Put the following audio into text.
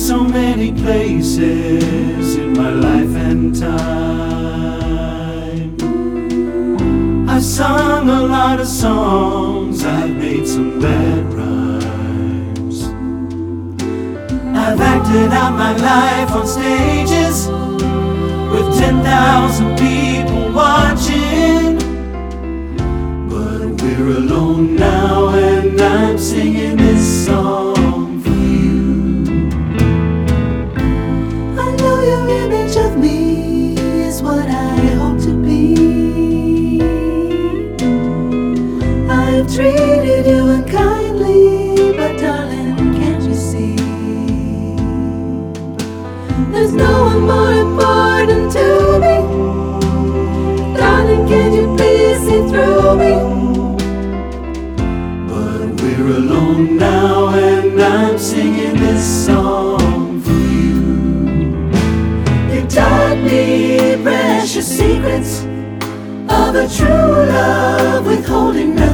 so many places in my life and time. I've sung a lot of songs, I've made some bad rhymes. I've acted out my life on stages with 10,000 people watching. But we're alone now and I'm singing this song for you. I know your image of me is what I hope to be. I've treated you unkindly, but darling, can't you see? There's no one more important to me. Darling, can you please see through me? But we're alone now and I'm singing this song for you. You taught me precious secrets of a true love, withholding nothing.